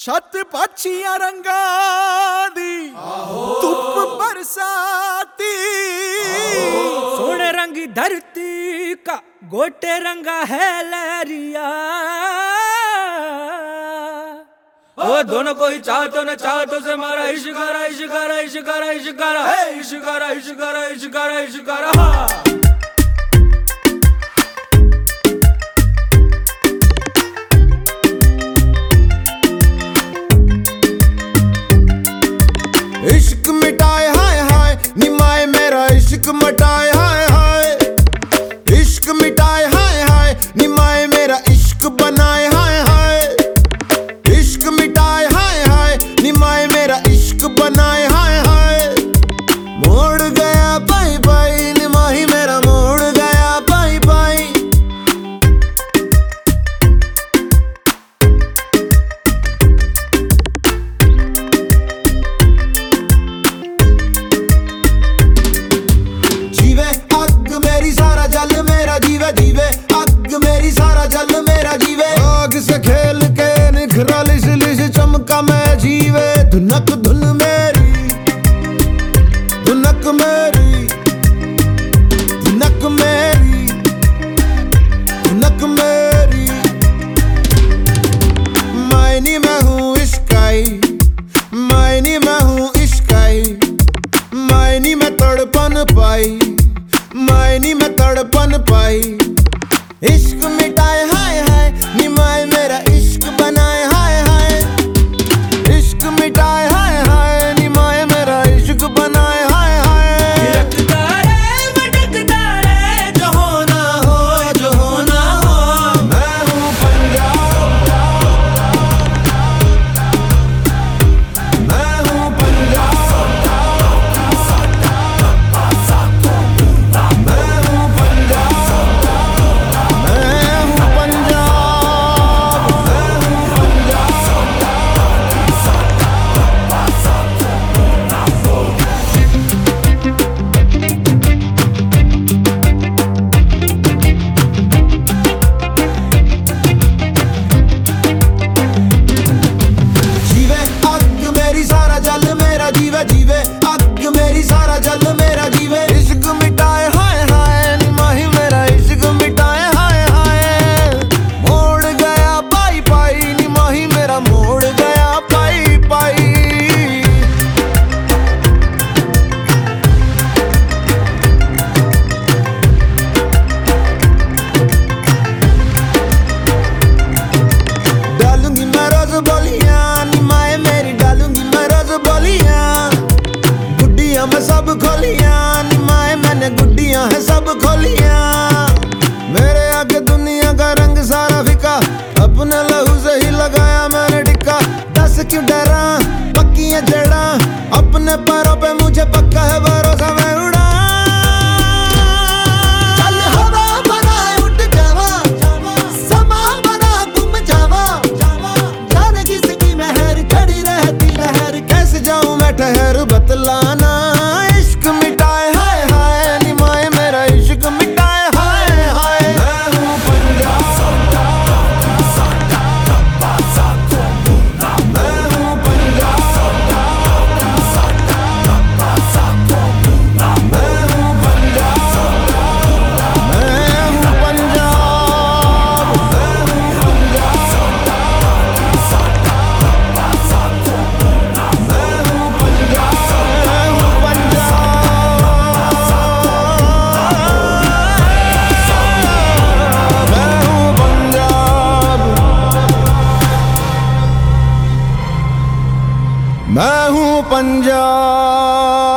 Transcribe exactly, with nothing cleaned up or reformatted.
छत पाछियां रंगा दी धुप बरसाती, सोने रंगी धरती का गोटे रंगा है लहरिया। ओ दोनों को ही चाहतो न चाहतो से मारा इश्कारा इश्कारा इश्कारा इश्कारा है इश्कारा इश्कारा इश्कारा इश्कारा हाँ। इश्क मिटाए हाय हाय निमाए मेरा इश्क मिटाए हाय हाय, इश्क मिटाए हाय हाय निमाए मेरा इश्क बनाए हाय हाय, इश्क मिटाए हाय हाय निमाए मेरा इश्क बनाए हाय हाय। मोड़ गया बाई बाई निमाही मेरा मोड़ गया बाई बाई। सारा जल मेरा जीवे जीवे अग मेरी सारा जल मेरा जीवे, आग से खेल के निखरा लिस लिस चमका मैं जीवे। धुनक धुन मेरी धुनक मेरी धुनक मेरी धुनक मेरी। मायनी मैं हूँ इश्काई मायनी मैं हूँ इश्काई, मायनी मैं तड़पन पाई मायनी में तड़पन पाई। इश्क मिटाए हाय हाय निमाए मेरा इश्क बनाए हाय हाय, इश्क मिटाए हाय हाय निमाए मेरा इश्क बनाए हाय हाय। भटकता रे भटकता रे जो होना हो जो होना हो। मैं हूँ पंजाब मैं हूँ पंजाब जीवे जीवे अग मेरी सारा जल मेरा जीवे। इश्क मिटाए हाय हाय निमाही मेरा इश्क मिटाए हाय हाय। मोड़ गया पाई पाई निमाही मेरा मोड़ गया पाई पाई। डालूंगी मैं रोज बोलियां निमाए मेरी डालूंगी मैं रोज बोलियां। गुड्डियां मैं सब खोलियां निमाए मैंने गुड्डियां है सब खोलियां। मेरे आगे दुनिया का रंग सारा फिका अपने लहू से ही लगाया मैंने टिक्का। दस क्यों डरा पक्कियां जड़ा अपने पैरों पे मुझे पक्का है भरोसा मैं उड़ा। चल हवा बना उठ जावा समा बना गुम जावा, जाने किसकी मेहर खड़ी रहती लहर कैसे जाऊं मैं ठहर बतलाना। इश्क मिटाए हाय हाय निमाए मेरा इश्क मिटाए हाय हाय। मैं हूँ पंजाब मैं हूँ पंजाब मैं हूँ पंजाब मैं हूँ पंजाब मैं हूँ पंजाब।